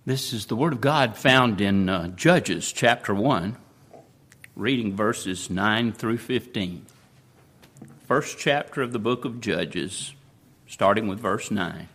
This is the Word of God found in Judges chapter 1, reading verses 9 through 15. First chapter of the book of Judges, starting with verse 9.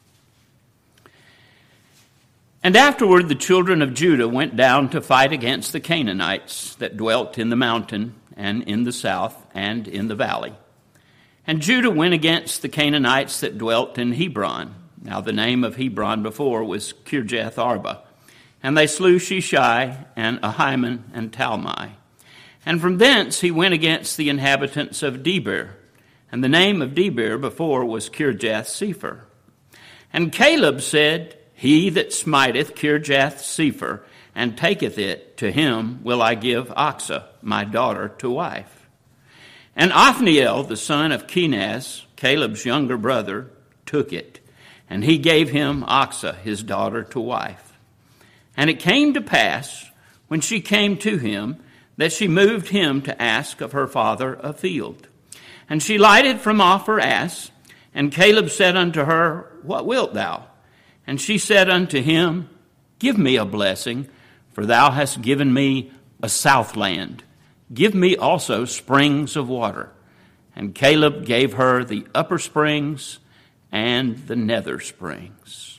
And afterward the children of Judah went down to fight against the Canaanites that dwelt in the mountain and in the south and in the valley. And Judah went against the Canaanites that dwelt in Hebron. Now the name of Hebron before was Kirjath Arba. And they slew Sheshai and Ahiman and Talmai. And from thence he went against the inhabitants of Debir. And the name of Debir before was Kirjath Sepher. And Caleb said, He that smiteth Kirjath Sepher and taketh it, to him will I give Achsah, my daughter, to wife. And Othniel, the son of Kenaz, Caleb's younger brother, took it. And he gave him Achsah, his daughter, to wife. And it came to pass, when she came to him, that she moved him to ask of her father a field. And she lighted from off her ass, and Caleb said unto her, What wilt thou? And she said unto him, Give me a blessing, for thou hast given me a south land. Give me also springs of water. And Caleb gave her the upper springs and the nether springs.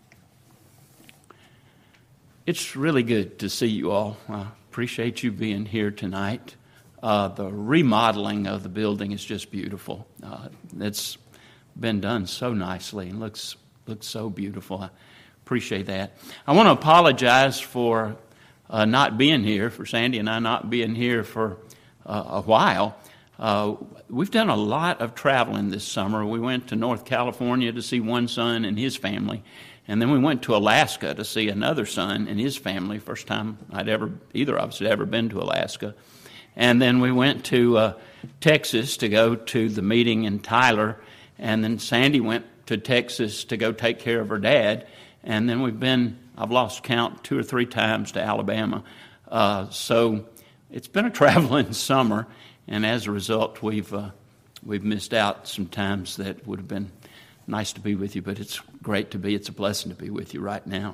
It's really good to see you all. I appreciate you being here tonight. The remodeling of the building is just beautiful. It's been done so nicely and looks so beautiful. I appreciate that. I want to apologize for not being here, for Sandy and I not being here for a while. We've done a lot of traveling this summer. We went to North California to see one son and his family, and then we went to Alaska to see another son and his family. First time either of us had ever been to Alaska. And then we went to Texas to go to the meeting in Tyler, and then Sandy went to Texas to go take care of her dad, and then I've lost count 2 or 3 times to Alabama. So it's been a traveling summer. And as a result, we've missed out some times that would have been nice to be with you, but it's a blessing to be with you right now.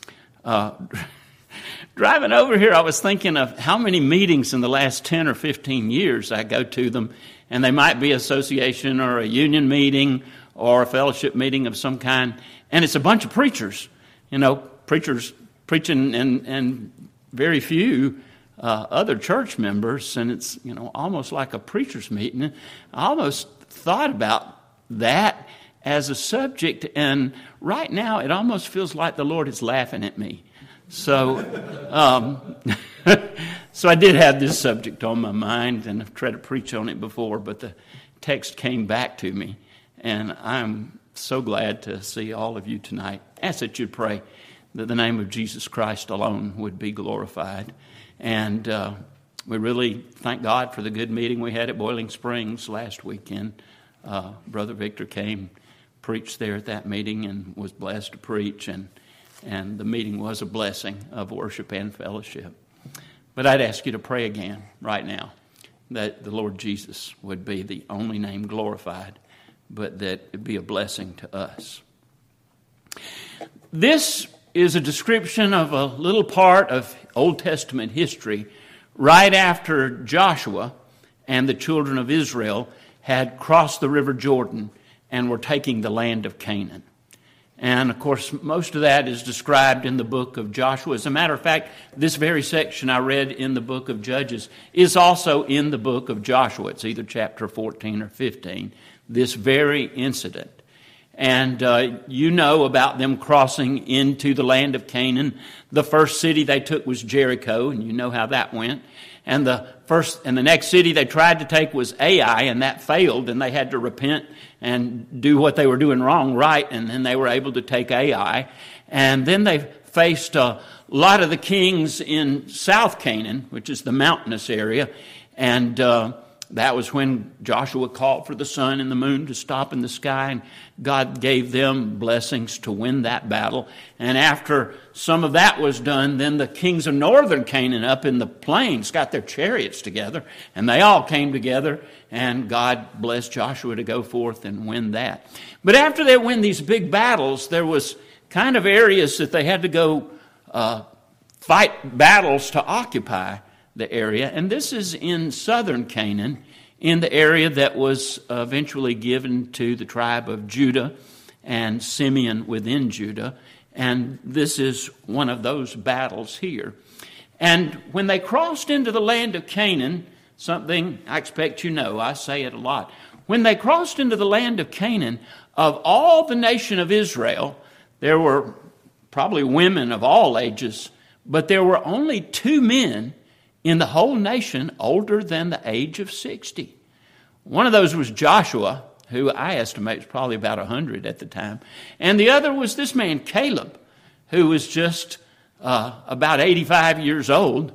Driving over here, I was thinking of how many meetings in the last 10 or 15 years I go to them, and they might be association or a union meeting or a fellowship meeting of some kind, and it's a bunch of preachers, preachers preaching and very few other church members, and it's almost like a preacher's meeting. I almost thought about that as a subject, and right now it almost feels like the Lord is laughing at me. So, so I did have this subject on my mind, and I've tried to preach on it before, but the text came back to me, and I'm so glad to see all of you tonight. Ask that you'd pray that the name of Jesus Christ alone would be glorified. And we really thank God for the good meeting we had at Boiling Springs last weekend. Brother Victor came, preached there at that meeting, and was blessed to preach. And the meeting was a blessing of worship and fellowship. But I'd ask you to pray again right now that the Lord Jesus would be the only name glorified, but that it be a blessing to us. This is a description of a little part of Old Testament history right after Joshua and the children of Israel had crossed the river Jordan and were taking the land of Canaan. And, of course, most of that is described in the book of Joshua. As a matter of fact, this very section I read in the book of Judges is also in the book of Joshua. It's either chapter 14 or 15, this very incident. And you know about them crossing into the land of Canaan. The first city they took was Jericho, and you know how that went. And the next city they tried to take was Ai, and that failed, and they had to repent and do what they were doing wrong right, and then they were able to take Ai. And then they faced a lot of the kings in South Canaan, which is the mountainous area, and that was when Joshua called for the sun and the moon to stop in the sky, and God gave them blessings to win that battle. And after some of that was done, then the kings of northern Canaan up in the plains got their chariots together, and they all came together, and God blessed Joshua to go forth and win that. But after they win these big battles, there was kind of areas that they had to go fight battles to occupy the area. And this is in southern Canaan, in the area that was eventually given to the tribe of Judah and Simeon within Judah. And this is one of those battles here. And when they crossed into the land of Canaan, something I expect you know, I say it a lot. When they crossed into the land of Canaan, of all the nation of Israel, there were probably women of all ages, but there were only 2 men in the whole nation older than the age of 60. One of those was Joshua, who I estimate was probably about 100 at the time. And the other was this man, Caleb, who was just about 85 years old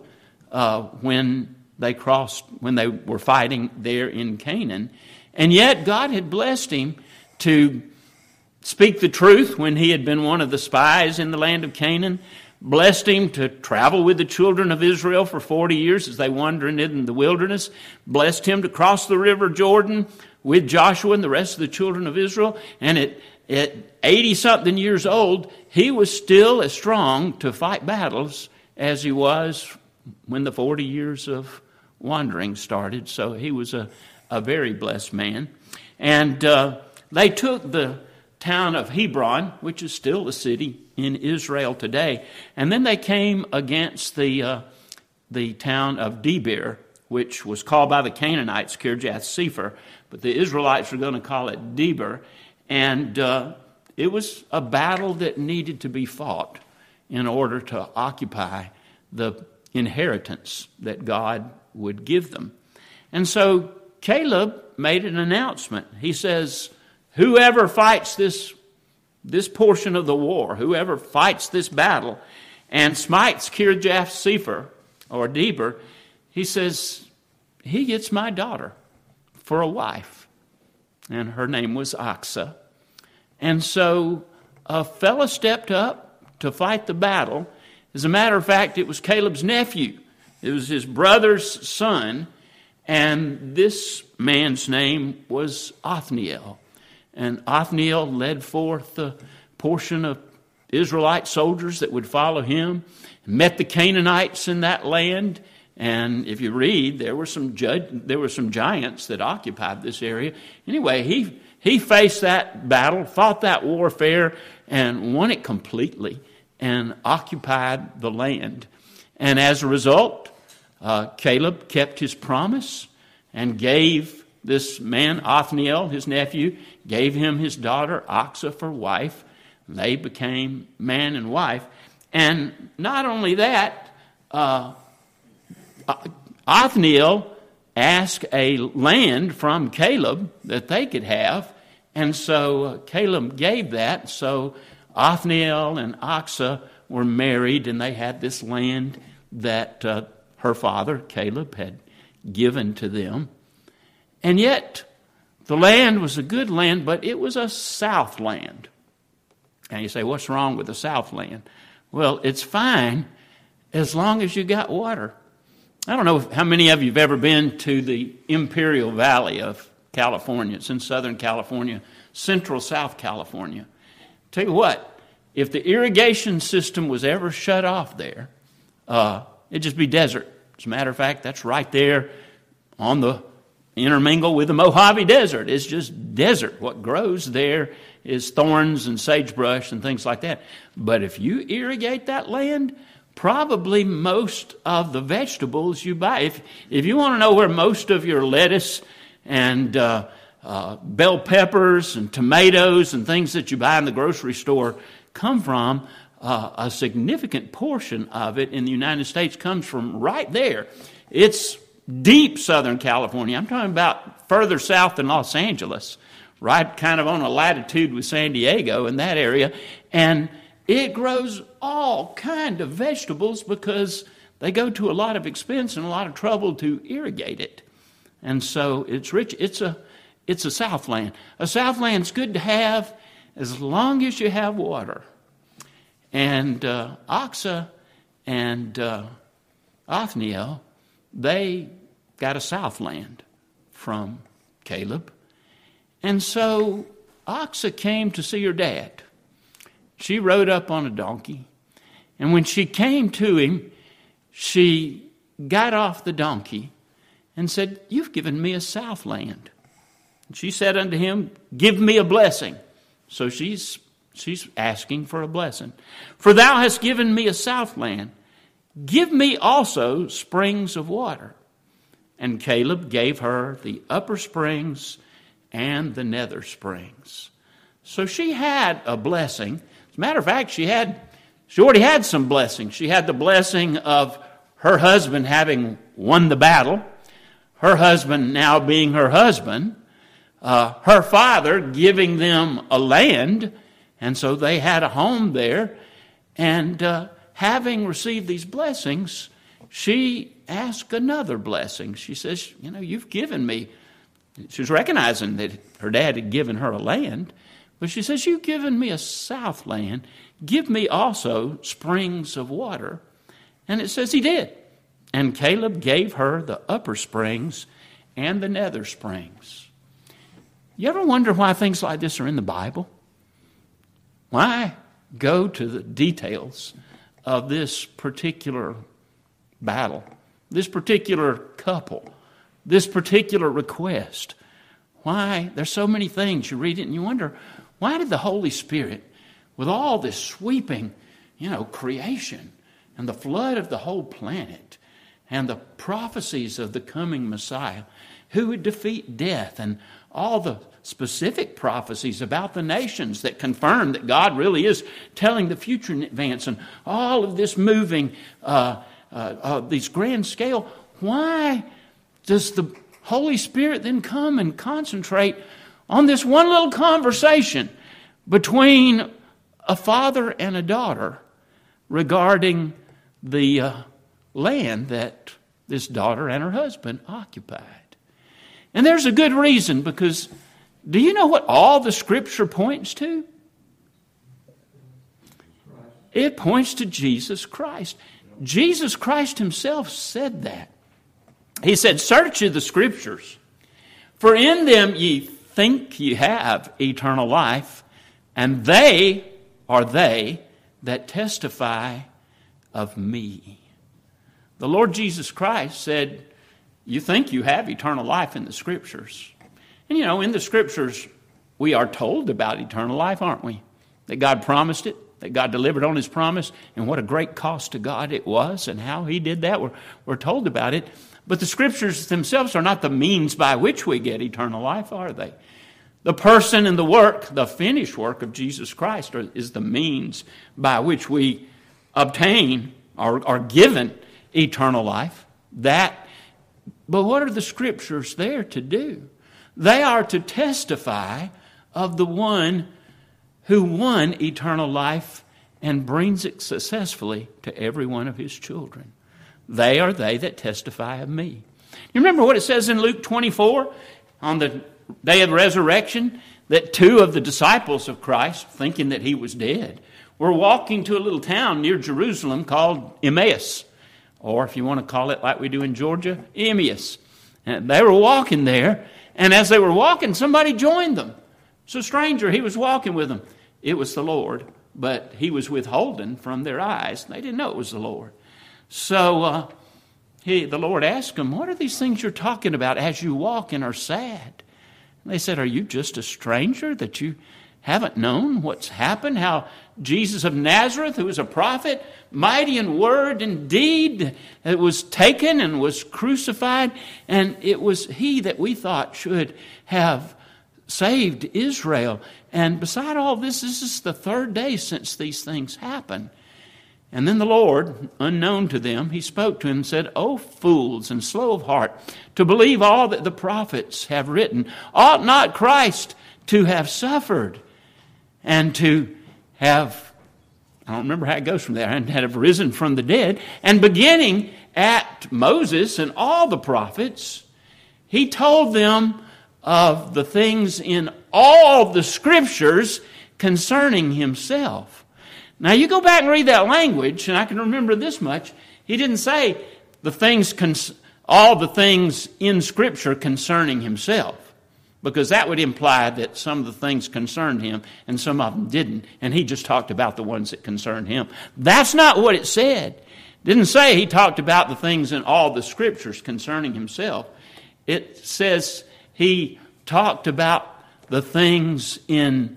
when they were fighting there in Canaan. And yet God had blessed him to speak the truth when he had been one of the spies in the land of Canaan, blessed him to travel with the children of Israel for 40 years as they wandered in the wilderness, blessed him to cross the river Jordan with Joshua and the rest of the children of Israel. And at 80-something years old, he was still as strong to fight battles as he was when the 40 years of wandering started. So he was a very blessed man. And they took the town of Hebron, which is still a city in Israel today. And then they came against the town of Debir, which was called by the Canaanites Kirjath-Sepher, but the Israelites were going to call it Debir. And it was a battle that needed to be fought in order to occupy the inheritance that God would give them. And so Caleb made an announcement. He says, whoever fights this portion of the war, whoever fights this battle and smites Kirjath-Sepher or Debir, he says, he gets my daughter for a wife. And her name was Achsah. And so a fellow stepped up to fight the battle. As a matter of fact, it was Caleb's nephew. It was his brother's son. And this man's name was Othniel. And Othniel led forth a portion of Israelite soldiers that would follow him, met the Canaanites in that land. And if you read, there were some giants that occupied this area. Anyway, he faced that battle, fought that warfare, and won it completely and occupied the land. And as a result, Caleb kept his promise and gave this man, Othniel, his nephew, gave him his daughter, Achsah, for wife. They became man and wife. And not only that, Othniel asked a land from Caleb that they could have. And so Caleb gave that. So Othniel and Achsah were married, and they had this land that her father, Caleb, had given to them. And yet, the land was a good land, but it was a south land. And you say, what's wrong with the south land? Well, it's fine as long as you got water. I don't know how many of you have ever been to the Imperial Valley of California. It's in Southern California, central South California. Tell you what, if the irrigation system was ever shut off there, it'd just be desert. As a matter of fact, that's right there on the intermingle with the Mojave Desert. It's just desert. What grows there is thorns and sagebrush and things like that. But if you irrigate that land, probably most of the vegetables you buy, if you want to know where most of your lettuce and bell peppers and tomatoes and things that you buy in the grocery store come from, a significant portion of it in the United States comes from right there. It's deep Southern California. I'm talking about further south than Los Angeles, right kind of on a latitude with San Diego in that area. And it grows all kind of vegetables because they go to a lot of expense and a lot of trouble to irrigate it. And so it's rich. It's a southland. A southland's good to have as long as you have water. And Achsah and Othniel, they got a southland from Caleb. And so Achsah came to see her dad. she rode up on a donkey. And when she came to him, she got off the donkey and said, "You've given me a southland." And she said unto him, "Give me a blessing." So she's asking for a blessing. "For thou hast given me a southland. Give me also springs of water." And Caleb gave her the upper springs and the nether springs. So she had a blessing. As a matter of fact, she already had some blessings. She had the blessing of her husband having won the battle, her husband now being her husband, her father giving them a land, and so they had a home there. And having received these blessings, she asked another blessing. She says, "You've given me." She was recognizing that her dad had given her a land, but she says, "You've given me a southland. Give me also springs of water." And it says he did. And Caleb gave her the upper springs and the nether springs. You ever wonder why things like this are in the Bible? Why go to the details of this particular battle, this particular couple, this particular request? Why? There's so many things. You read it and you wonder, why did the Holy Spirit, with all this sweeping, creation and the flood of the whole planet and the prophecies of the coming Messiah who would defeat death and all the specific prophecies about the nations that confirm that God really is telling the future in advance, and all of this moving, these grand scale, why does the Holy Spirit then come and concentrate on this one little conversation between a father and a daughter regarding the land that this daughter and her husband occupied? And there's a good reason, because do you know what all the Scripture points to? It points to Jesus Christ. Jesus Christ himself said that. He said, "Search ye the Scriptures, for in them ye think ye have eternal life, and they are they that testify of me." The Lord Jesus Christ said, you think you have eternal life in the Scriptures. And in the Scriptures, we are told about eternal life, aren't we? That God promised it, that God delivered on his promise, and what a great cost to God it was, and how he did that. We're told about it. But the Scriptures themselves are not the means by which we get eternal life, are they? The person and the work, the finished work of Jesus Christ is the means by which we obtain or are given eternal life. But what are the Scriptures there to do? They are to testify of the one who won eternal life and brings it successfully to every one of his children. They are they that testify of me. You remember what it says in Luke 24 on the day of resurrection, that two of the disciples of Christ, thinking that he was dead, were walking to a little town near Jerusalem called Emmaus, or if you want to call it like we do in Georgia, Emmaus. And they were walking there, and as they were walking, somebody joined them. It's a stranger. He was walking with them. It was the Lord, but he was withholding from their eyes. They didn't know it was the Lord. So the Lord asked them, "What are these things you're talking about as you walk and are sad?" And they said, "Are you just a stranger that you haven't known what's happened? How Jesus of Nazareth, who was a prophet, mighty in word and deed, it was taken and was crucified, and it was he that we thought should have saved Israel. And beside all this is the third day since these things happened." And then the Lord, unknown to them, he spoke to him and said, "O fools and slow of heart, to believe all that the prophets have written, ought not Christ to have suffered and to have," I don't remember how it goes from there, "and have risen from the dead?" And beginning at Moses and all the prophets, he told them of the things in all the Scriptures concerning himself. Now you go back and read that language, and I can remember this much. He didn't say all the things in Scripture concerning himself. because that would imply that some of the things concerned him and some of them didn't, and he just talked about the ones that concerned him. That's not what it said. It didn't say he talked about the things in all the Scriptures concerning himself. It says he talked about the things in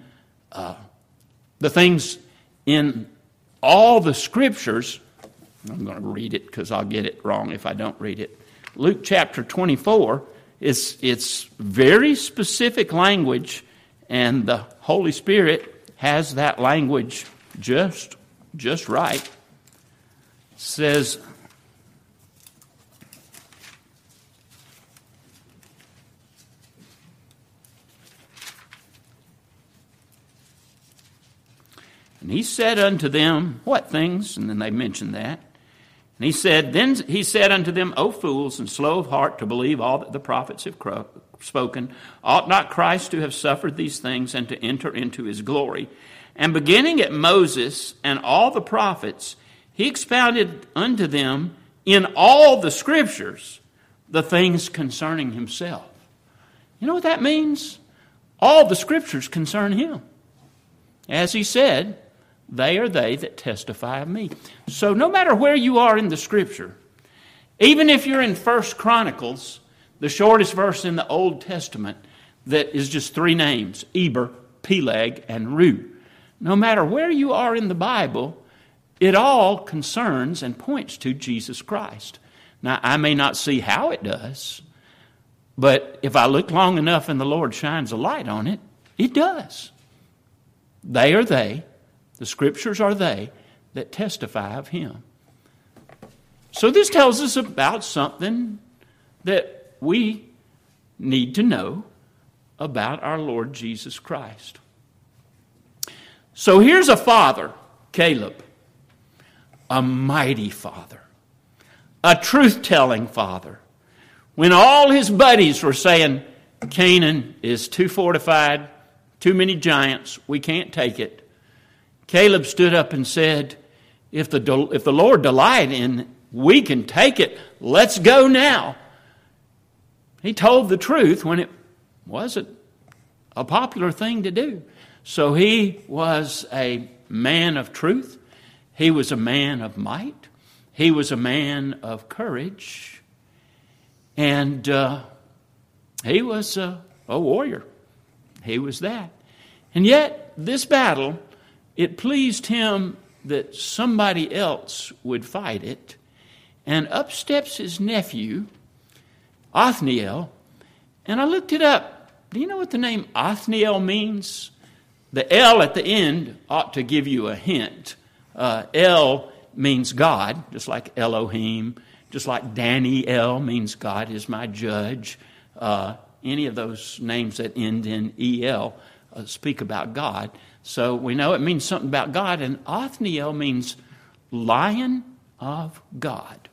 all the Scriptures. I'm going to read it because I'll get it wrong if I don't read it. Luke chapter 24, it's very specific language, and the Holy Spirit has that language just right. It says, and he said unto them, what things? And then they mentioned that. And then he said unto them, O fools, and slow of heart to believe all that the prophets have spoken. Ought not Christ to have suffered these things and to enter into his glory? And beginning at Moses and all the prophets, he expounded unto them in all the Scriptures the things concerning himself. You know what that means? All the Scriptures concern him. As he said, they are they that testify of me. So no matter where you are in the Scripture, even if you're in 1 Chronicles, the shortest verse in the Old Testament, that is just 3 names, Eber, Peleg, and Ru. No matter where you are in the Bible, it all concerns and points to Jesus Christ. Now, I may not see how it does, but if I look long enough and the Lord shines a light on it, it does. They are they. The Scriptures are they that testify of him. So this tells us about something that we need to know about our Lord Jesus Christ. So here's a father, Caleb, a mighty father, a truth-telling father. When all his buddies were saying, Canaan is too fortified, too many giants, we can't take it, Caleb stood up and said, if the Lord delight in, we can take it. Let's go now. He told the truth when it wasn't a popular thing to do. So he was a man of truth. He was a man of might. He was a man of courage. And he was a warrior. He was that. And yet, this battle, it pleased him that somebody else would fight it. And up steps his nephew, Othniel. And I looked it up. Do you know what the name Othniel means? The L at the end ought to give you a hint. El means God, just like Elohim. Just like Daniel means God is my judge. Any of those names that end in E-L speak about God. So we know it means something about God, and Othniel means Lion of God.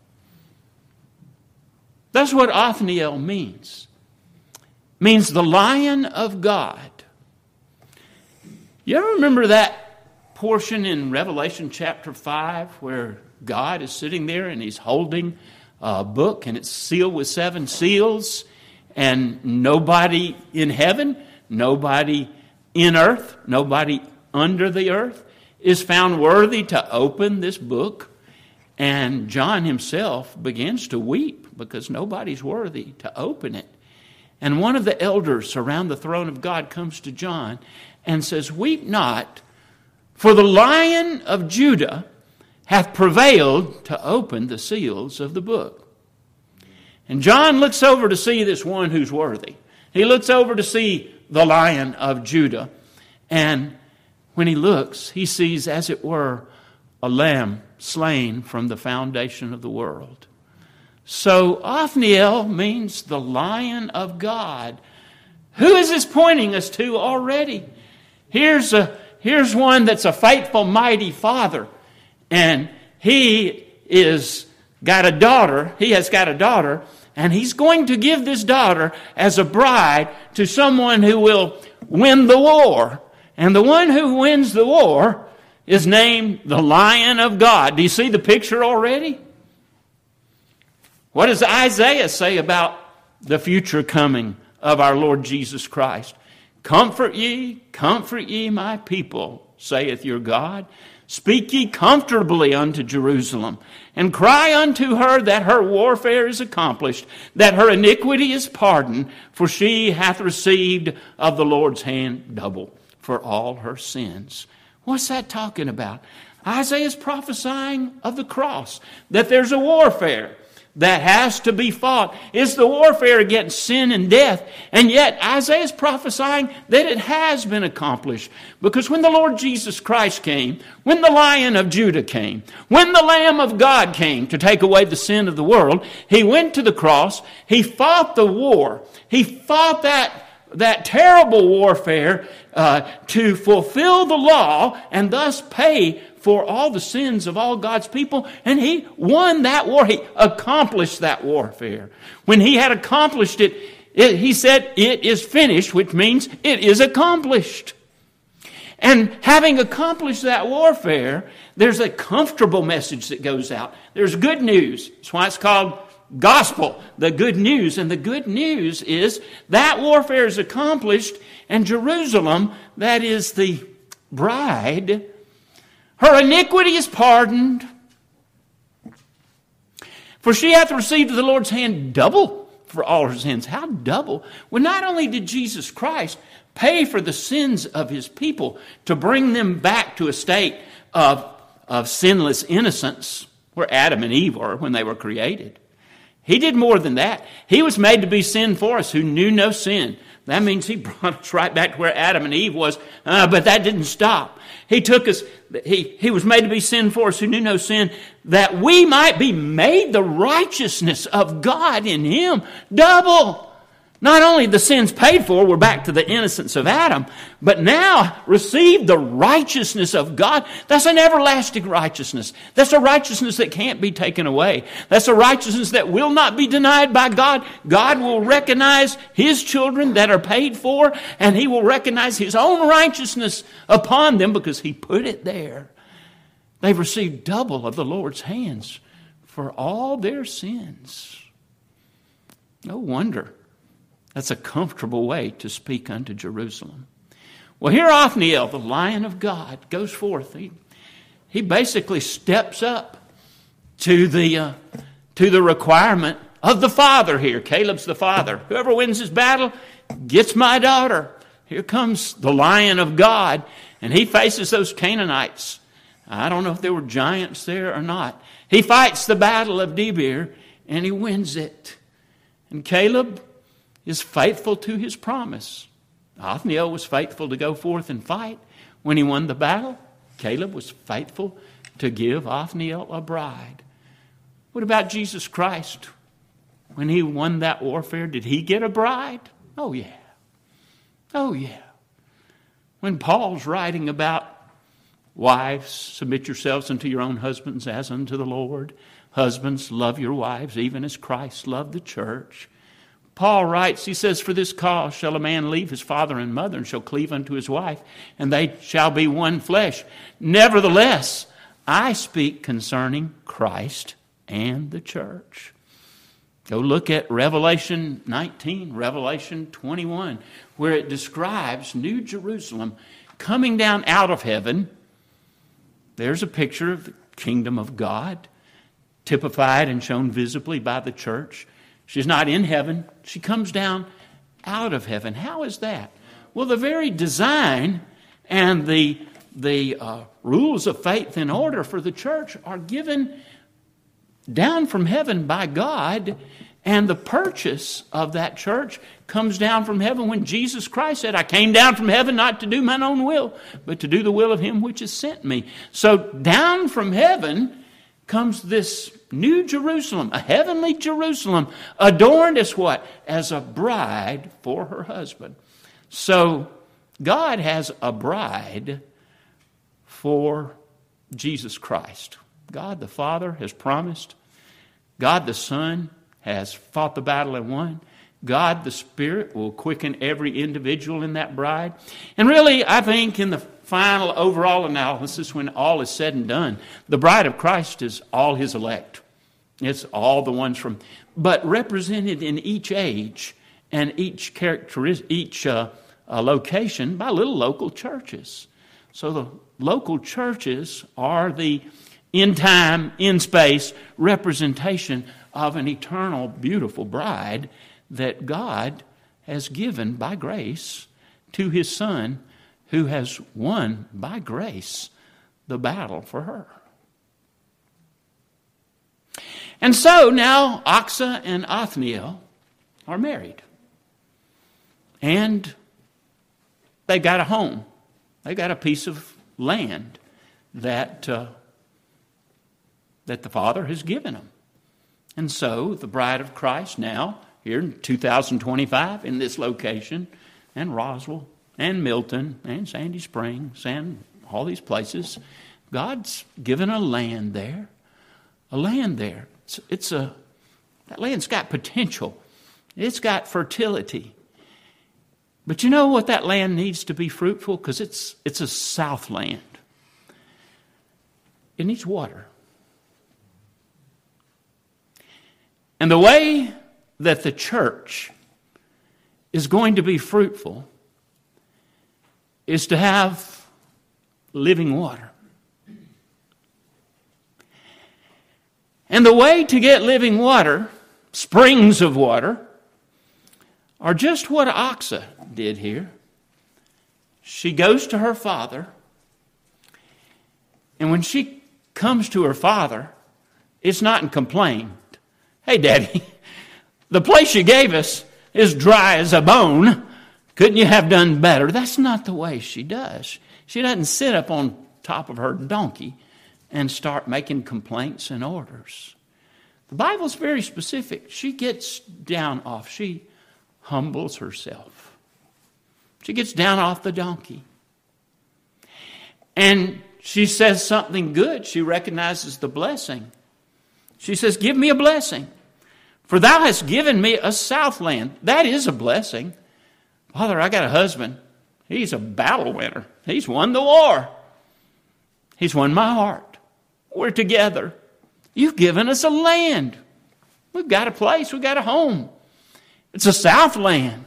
That's what Othniel means. It means the Lion of God. You ever remember that portion in Revelation chapter 5 where God is sitting there and he's holding a book and it's sealed with 7 seals, and nobody in heaven, nobody in earth, nobody under the earth is found worthy to open this book. And John himself begins to weep because nobody's worthy to open it. And one of the elders around the throne of God comes to John and says, weep not, for the Lion of Judah hath prevailed to open the seals of the book. And John looks over to see this one who's worthy. He looks over to see the Lion of Judah. And when he looks, he sees, as it were, a lamb slain from the foundation of the world. So Othniel means the Lion of God. Who is this pointing us to already? Here's one that's a faithful, mighty father. And he has got a daughter, and he's going to give this daughter as a bride to someone who will win the war. And the one who wins the war is named the Lion of God. Do you see the picture already? What does Isaiah say about the future coming of our Lord Jesus Christ. Comfort ye, my people, saith your God. Speak ye comfortably unto Jerusalem, and cry unto her that her warfare is accomplished, that her iniquity is pardoned, for she hath received of the Lord's hand double for all her sins. What's that talking about? Isaiah's prophesying of the cross, that there's a warfare that has to be fought. It's the warfare against sin and death. And yet Isaiah is prophesying that it has been accomplished. Because when the Lord Jesus Christ came, when the Lion of Judah came, when the Lamb of God came to take away the sin of the world, he went to the cross, he fought the war, he fought that terrible warfare to fulfill the law and thus pay for all the sins of all God's people, and he won that war. He accomplished that warfare. When he had accomplished it, he said, "It is finished," which means it is accomplished. And having accomplished that warfare, there's a comfortable message that goes out. There's good news. That's why it's called gospel, the good news. And the good news is that warfare is accomplished, and Jerusalem, that is the bride, her iniquity is pardoned, for she hath received of the Lord's hand double for all her sins. How double? Well, not only did Jesus Christ pay for the sins of his people to bring them back to a state of sinless innocence, where Adam and Eve were when they were created. He did more than that. He was made to be sin for us who knew no sin. That means he brought us right back to where Adam and Eve was, but that didn't stop. He took us, he was made to be sin for us who knew no sin, that we might be made the righteousness of God in him. Double. Not only the sins paid for, we're back to the innocence of Adam, but now receive the righteousness of God. That's an everlasting righteousness. That's a righteousness that can't be taken away. That's a righteousness that will not be denied by God. God will recognize his children that are paid for, and he will recognize his own righteousness upon them because he put it there. They've received double of the Lord's hands for all their sins. No wonder. That's a comfortable way to speak unto Jerusalem. Well, here Othniel, the Lion of God, goes forth. He basically steps up to the requirement of the father here. Caleb's the father. Whoever wins his battle gets my daughter. Here comes the Lion of God, and he faces those Canaanites. I don't know if there were giants there or not. He fights the battle of Debir, and he wins it. And Caleb is faithful to his promise. Othniel was faithful to go forth and fight. When he won the battle, Caleb was faithful to give Othniel a bride. What about Jesus Christ? When he won that warfare, did he get a bride? Oh, yeah. Oh, yeah. When Paul's writing about wives, submit yourselves unto your own husbands as unto the Lord. Husbands, love your wives, even as Christ loved the church. Paul writes, he says, for this cause shall a man leave his father and mother and shall cleave unto his wife, and they shall be one flesh. Nevertheless, I speak concerning Christ and the church. Go look at Revelation 19, Revelation 21, where it describes New Jerusalem coming down out of heaven. There's a picture of the kingdom of God, typified and shown visibly by the church. She's not in heaven. She comes down out of heaven. How is that? Well, the very design and the rules of faith and order for the church are given down from heaven by God, and the purchase of that church comes down from heaven when Jesus Christ said, I came down from heaven not to do mine own will, but to do the will of him which has sent me. So down from heaven comes this New Jerusalem, a heavenly Jerusalem, adorned as what? As a bride for her husband. So God has a bride for Jesus Christ. God the Father has promised. God the Son has fought the battle and won. God the Spirit will quicken every individual in that bride. And really, I think in the final overall analysis, when all is said and done, the bride of Christ is all his elect. It's all the ones but represented in each age and each location by little local churches. So the local churches are the in time, in space representation of an eternal, beautiful bride that God has given by grace to His Son, who has won by grace the battle for her. And so now Achsah and Othniel are married. And they've got a home. They've got a piece of land that the Father has given them. And so the bride of Christ now, here in 2025, in this location, and Roswell, and Milton, and Sandy Springs, and all these places, God's given a land there. A land there. That land's got potential. It's got fertility. But you know what that land needs to be fruitful? Because it's a southland. It needs water. And the way that the church is going to be fruitful is to have living water. And the way to get living water, springs of water, are just what Achsah did here. She goes to her father, and when she comes to her father, it's not in complaint. Hey, Daddy, the place you gave us is dry as a bone. Couldn't you have done better? That's not the way she does. She doesn't sit up on top of her donkey and start making complaints and orders. The Bible's very specific. She gets down off. She humbles herself. She gets down off the donkey. And she says something good. She recognizes the blessing. She says, give me a blessing. For thou hast given me a southland. That is a blessing. Father, I got a husband. He's a battle winner. He's won the war. He's won my heart. We're together. You've given us a land. We've got a place. We've got a home. It's a southland.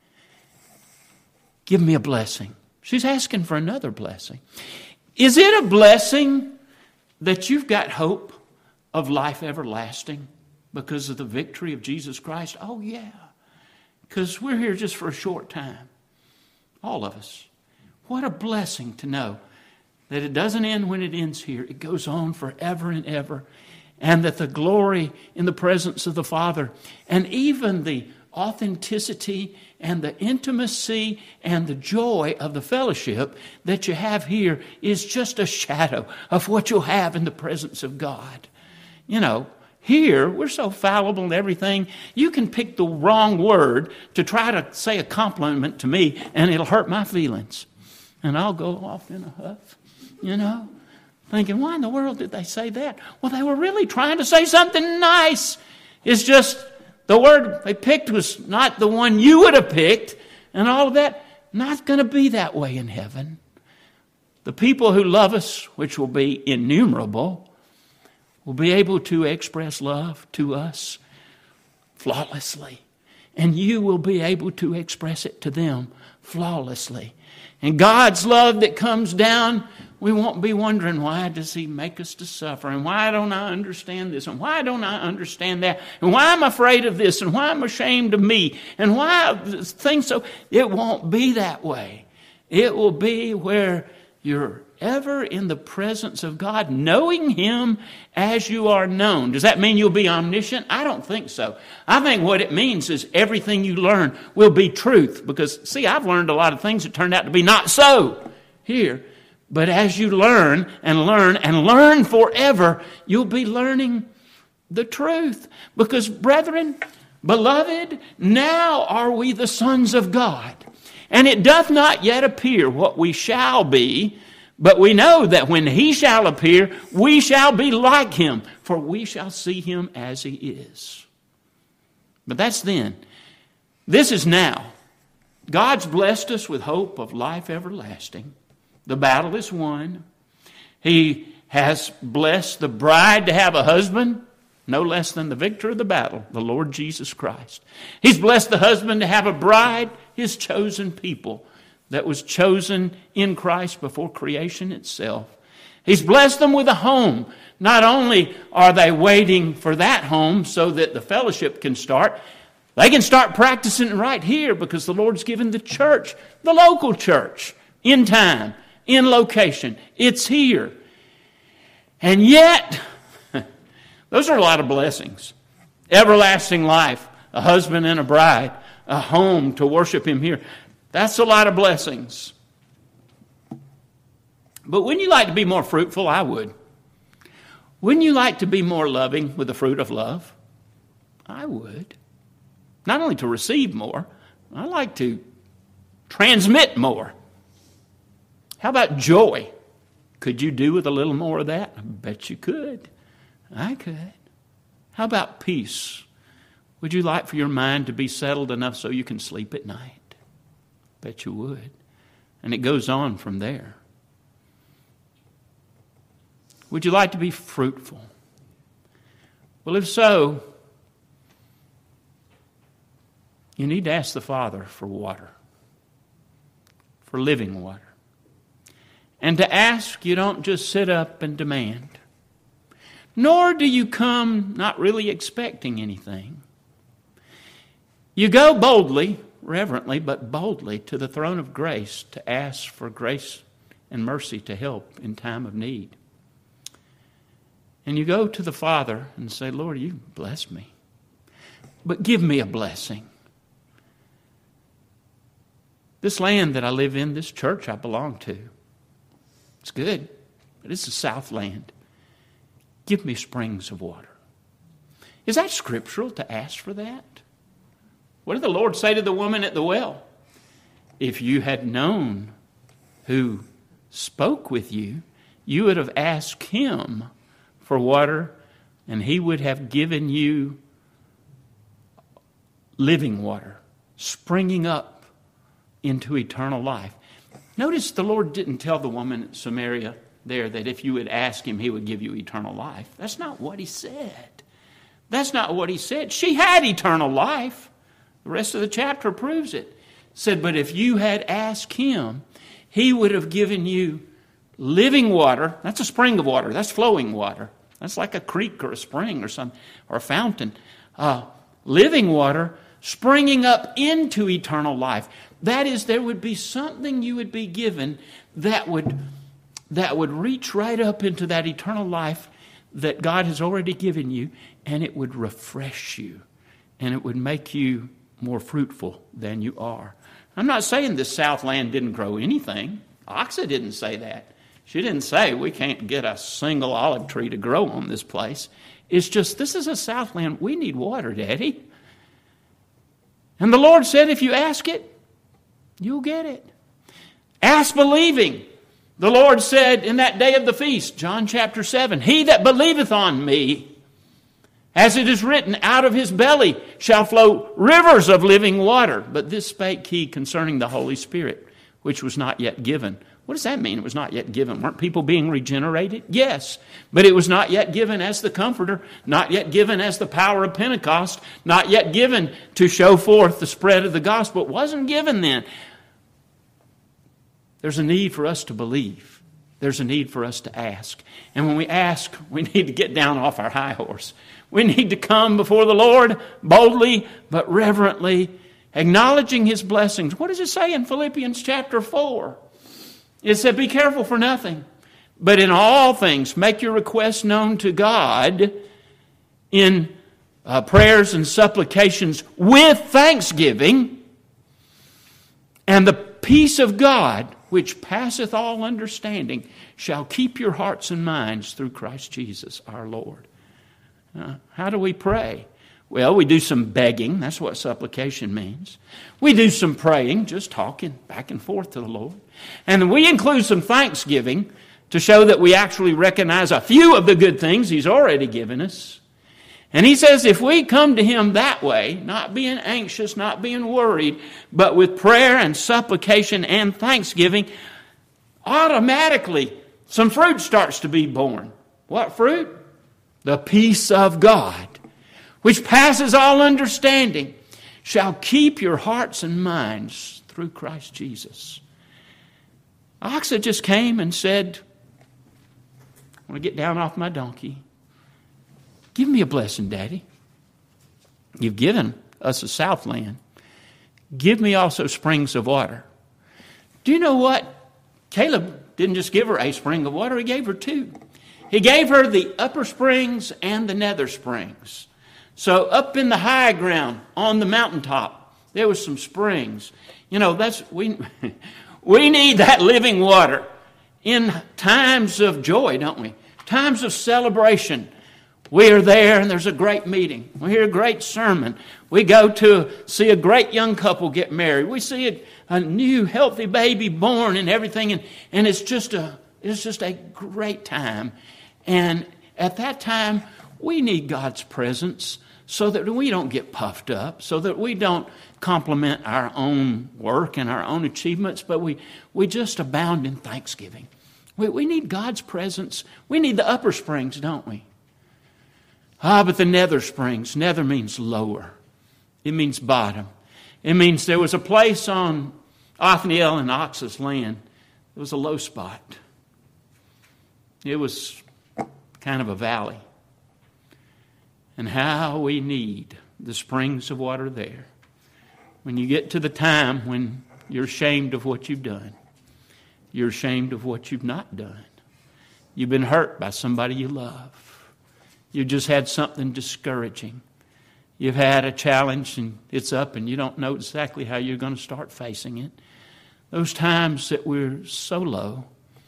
Give me a blessing. She's asking for another blessing. Is it a blessing that you've got hope of life everlasting because of the victory of Jesus Christ? Oh, yeah. Because we're here just for a short time. All of us. What a blessing to know that it doesn't end when it ends here. It goes on forever and ever. And that the glory in the presence of the Father and even the authenticity and the intimacy and the joy of the fellowship that you have here is just a shadow of what you'll have in the presence of God. You know, here we're so fallible and everything. You can pick the wrong word to try to say a compliment to me and it'll hurt my feelings. And I'll go off in a huff, you know, thinking, why in the world did they say that? Well, they were really trying to say something nice. It's just the word they picked was not the one you would have picked, and all of that. Not going to be that way in heaven. The people who love us, which will be innumerable, will be able to express love to us flawlessly. And you will be able to express it to them flawlessly. And God's love that comes down, we won't be wondering, why does He make us to suffer? And why don't I understand this? And why don't I understand that? And why am I afraid of this? And why am I ashamed of me? And why things so... It won't be that way. It will be where you're ever in the presence of God, knowing Him as you are known. Does that mean you'll be omniscient? I don't think so. I think what it means is everything you learn will be truth. Because, see, I've learned a lot of things that turned out to be not so here. But as you learn and learn and learn forever, you'll be learning the truth. Because, brethren, beloved, now are we the sons of God. And it doth not yet appear what we shall be, but we know that when He shall appear, we shall be like Him, for we shall see Him as He is. But that's then. This is now. God's blessed us with hope of life everlasting. The battle is won. He has blessed the bride to have a husband. no less than the victor of the battle, the Lord Jesus Christ. He's blessed the husband to have a bride, his chosen people, that was chosen in Christ before creation itself. He's blessed them with a home. Not only are they waiting for that home so that the fellowship can start, they can start practicing right here because the Lord's given the church, the local church, in time, in location. It's here. And yet, those are a lot of blessings. Everlasting life, a husband and a bride, a home to worship Him here. That's a lot of blessings. But wouldn't you like to be more fruitful? I would. Wouldn't you like to be more loving with the fruit of love? I would. Not only to receive more, I like to transmit more. How about joy? Could you do with a little more of that? I bet you could. I could. How about peace? Would you like for your mind to be settled enough so you can sleep at night? Bet you would. And it goes on from there. Would you like to be fruitful? Well, if so, you need to ask the Father for water, for living water. And to ask, you don't just sit up and demand. Nor do you come not really expecting anything. You go boldly, reverently, but boldly to the throne of grace to ask for grace and mercy to help in time of need. And you go to the Father and say, Lord, you bless me, but give me a blessing. This land that I live in, this church I belong to, it's good, but it's the Southland. Give me springs of water. Is that scriptural to ask for that? What did the Lord say to the woman at the well? If you had known who spoke with you, you would have asked Him for water, and He would have given you living water, springing up into eternal life. Notice the Lord didn't tell the woman at Samaria there that if you would ask Him, He would give you eternal life. That's not what He said. That's not what He said. She had eternal life. The rest of the chapter proves it. It said, but if you had asked Him, He would have given you living water. That's a spring of water. That's flowing water. That's like a creek or a spring or something, or a fountain. Living water springing up into eternal life. That is, there would be something you would be given that would reach right up into that eternal life that God has already given you, and it would refresh you, and it would make you more fruitful than you are. I'm not saying this Southland didn't grow anything. Oxa didn't say that. She didn't say we can't get a single olive tree to grow on this place. It's just, this is a Southland. We need water, Daddy. And the Lord said, if you ask it, you'll get it. Ask believing. The Lord said in that day of the feast, John chapter 7, he that believeth on me, as it is written, out of his belly shall flow rivers of living water. But this spake he concerning the Holy Spirit, which was not yet given. What does that mean, it was not yet given? Weren't people being regenerated? Yes. But it was not yet given as the Comforter, not yet given as the power of Pentecost, not yet given to show forth the spread of the gospel. It wasn't given then. There's a need for us to believe. There's a need for us to ask. And when we ask, we need to get down off our high horse. We need to come before the Lord boldly but reverently, acknowledging His blessings. What does it say in Philippians chapter 4? It said, be careful for nothing, but in all things make your requests known to God in prayers and supplications with thanksgiving, and the peace of God, which passeth all understanding, shall keep your hearts and minds through Christ Jesus our Lord. How do we pray? Well, we do some begging. That's what supplication means. We do some praying, just talking back and forth to the Lord. And we include some thanksgiving to show that we actually recognize a few of the good things He's already given us. And He says if we come to Him that way, not being anxious, not being worried, but with prayer and supplication and thanksgiving, automatically some fruit starts to be born. What fruit? the peace of God, which passes all understanding, shall keep your hearts and minds through Christ Jesus. Oxa just came and said, I want to get down off my donkey. Give me a blessing, Daddy. You've given us a southland. Give me also springs of water. Do you know what? Caleb didn't just give her a spring of water, he gave her two. He gave her the upper springs and the nether springs. So up in the high ground, on the mountaintop, there was some springs. You know, we need that living water in times of joy, don't we? Times of celebration. We are there and there's a great meeting. We hear a great sermon. We go to see a great young couple get married. We see a new healthy baby born and everything. And it's just a great time. And at that time, we need God's presence so that we don't get puffed up, so that we don't compliment our own work and our own achievements, but we just abound in thanksgiving. We need God's presence. We need the upper springs, don't we? But the nether springs. Nether means lower. It means bottom. It means there was a place on Othniel and Oxa's land. It was a low spot. It was kind of a valley. And how we need the springs of water there. When you get to the time when you're ashamed of what you've done, you're ashamed of what you've not done. You've been hurt by somebody you love. You've just had something discouraging. You've had a challenge and it's up and you don't know exactly how you're going to start facing it. Those times that we're so low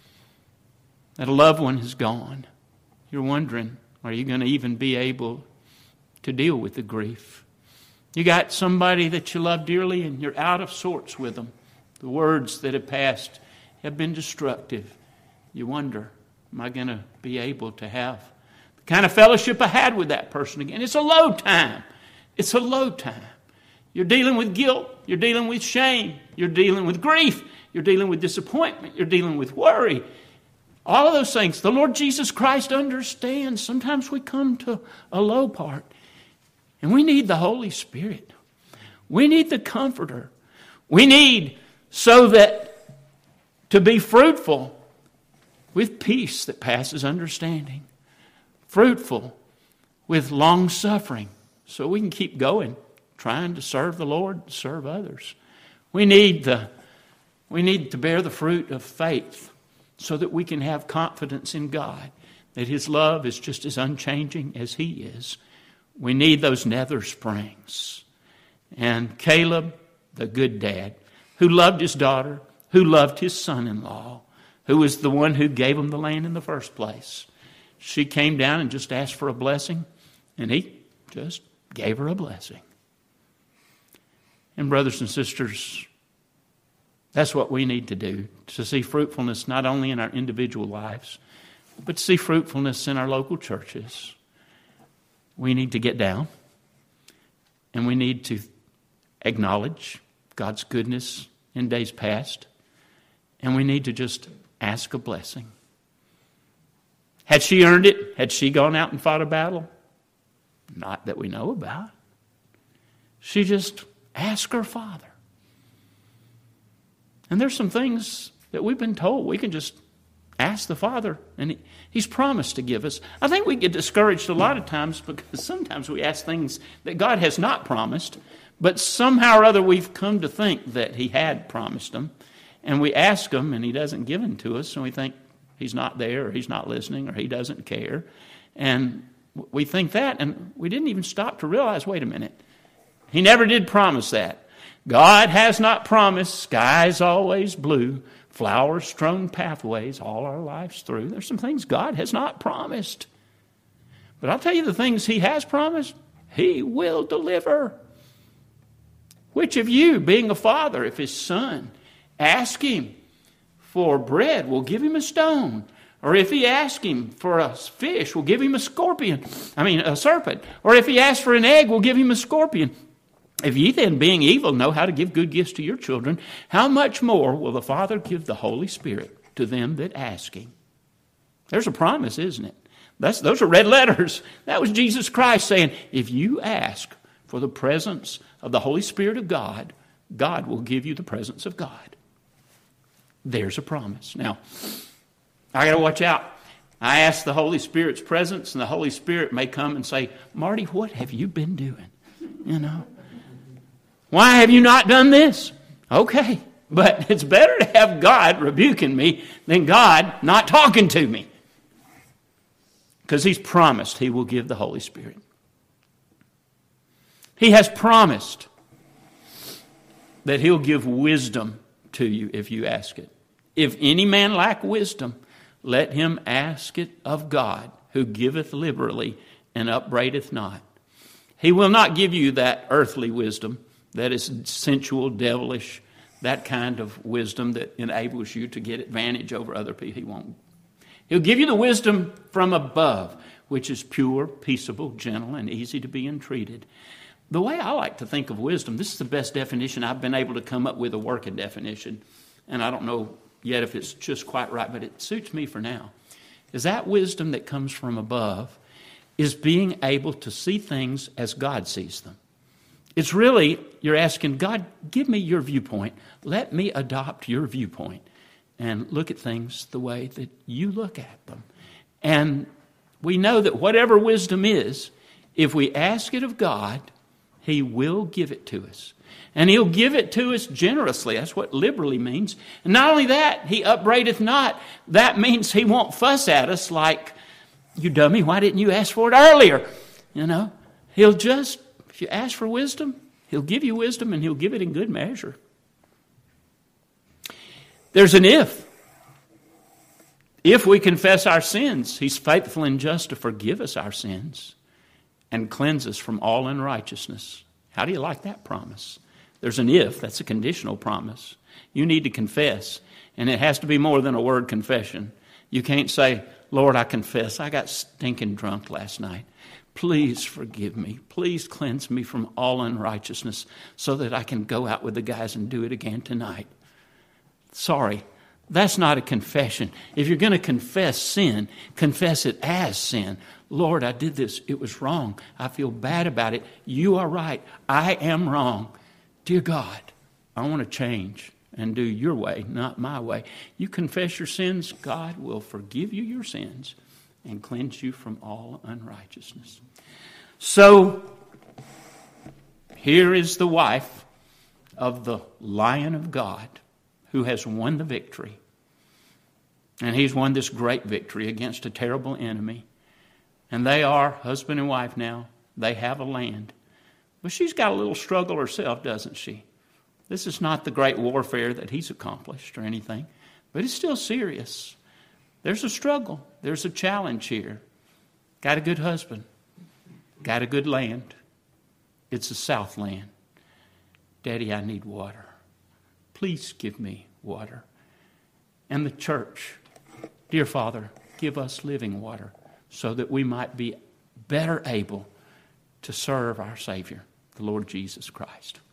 that a loved one has gone, you're wondering, are you going to even be able to deal with the grief? You got somebody that you love dearly and you're out of sorts with them. The words that have passed have been destructive. You wonder, am I going to be able to have the kind of fellowship I had with that person again? It's a low time. It's a low time. You're dealing with guilt. You're dealing with shame. You're dealing with grief. You're dealing with disappointment. You're dealing with worry. All of those things. The Lord Jesus Christ understands. Sometimes we come to a low part. And we need the Holy Spirit. We need the Comforter. We need so that to be fruitful with peace that passes understanding. Fruitful with long suffering so we can keep going, trying to serve the Lord, serve others. We need to bear the fruit of faith so that we can have confidence in God, that His love is just as unchanging as He is. We need those nether springs. And Caleb, the good dad, who loved his daughter, who loved his son-in-law, who was the one who gave him the land in the first place. She came down and just asked for a blessing, and he just gave her a blessing. And brothers and sisters, that's what we need to do, to see fruitfulness not only in our individual lives, but to see fruitfulness in our local churches. We need to get down, and we need to acknowledge God's goodness in days past, and we need to just ask a blessing. Had she earned it? Had she gone out and fought a battle? Not that we know about. She just asked her Father. And there's some things that we've been told we can just ask the Father, and He's promised to give us. I think we get discouraged a lot of times because sometimes we ask things that God has not promised, but somehow or other we've come to think that He had promised them, and we ask Him and He doesn't give them to us, and we think He's not there, or He's not listening, or He doesn't care. And we think that, and we didn't even stop to realize, wait a minute, He never did promise that. God has not promised skies always blue, flower-strewn pathways all our lives through. There's some things God has not promised. But I'll tell you the things He has promised, He will deliver. Which of you, being a father, if his son asks him for bread, will give him a stone? Or if he asks him for a fish, will give him a serpent? Or if he asks for an egg, will give him a scorpion? If ye then, being evil, know how to give good gifts to your children, how much more will the Father give the Holy Spirit to them that ask Him? There's a promise, isn't it? Those are red letters. That was Jesus Christ saying, if you ask for the presence of the Holy Spirit of God, God will give you the presence of God. There's a promise. Now, I got to watch out. I ask the Holy Spirit's presence, and the Holy Spirit may come and say, Marty, what have you been doing? You know, why have you not done this? Okay, but it's better to have God rebuking me than God not talking to me. Because He's promised He will give the Holy Spirit. He has promised that He'll give wisdom to you if you ask it. If any man lack wisdom, let him ask it of God, who giveth liberally and upbraideth not. He will not give you that earthly wisdom that is sensual, devilish, that kind of wisdom that enables you to get advantage over other people. He won't. He'll give you the wisdom from above, which is pure, peaceable, gentle, and easy to be entreated. The way I like to think of wisdom, this is the best definition I've been able to come up with, a working definition, and I don't know yet if it's just quite right, but it suits me for now, is that wisdom that comes from above is being able to see things as God sees them. It's really, you're asking, God, give me your viewpoint. Let me adopt your viewpoint and look at things the way that you look at them. And we know that whatever wisdom is, if we ask it of God, He will give it to us. And He'll give it to us generously. That's what liberally means. And not only that, He upbraideth not. That means He won't fuss at us like, you dummy, why didn't you ask for it earlier? You know, He'll just, if you ask for wisdom, He'll give you wisdom and He'll give it in good measure. There's an if. If we confess our sins, He's faithful and just to forgive us our sins and cleanse us from all unrighteousness. How do you like that promise? There's an if. That's a conditional promise. You need to confess, and it has to be more than a word confession. You can't say, Lord, I confess, I got stinking drunk last night. Please forgive me. Please cleanse me from all unrighteousness so that I can go out with the guys and do it again tonight. Sorry, that's not a confession. If you're going to confess sin, confess it as sin. Lord, I did this. It was wrong. I feel bad about it. You are right. I am wrong. Dear God, I want to change and do your way, not my way. You confess your sins, God will forgive you your sins and cleanse you from all unrighteousness. So, here is the wife of the Lion of God who has won the victory. And he's won this great victory against a terrible enemy. And they are husband and wife now. They have a land. But she's got a little struggle herself, doesn't she? This is not the great warfare that he's accomplished or anything, but it's still serious. There's a struggle. There's a challenge here. Got a good husband. Got a good land. It's a south land. Daddy, I need water. Please give me water. And the church, dear Father, give us living water so that we might be better able to serve our Savior, the Lord Jesus Christ.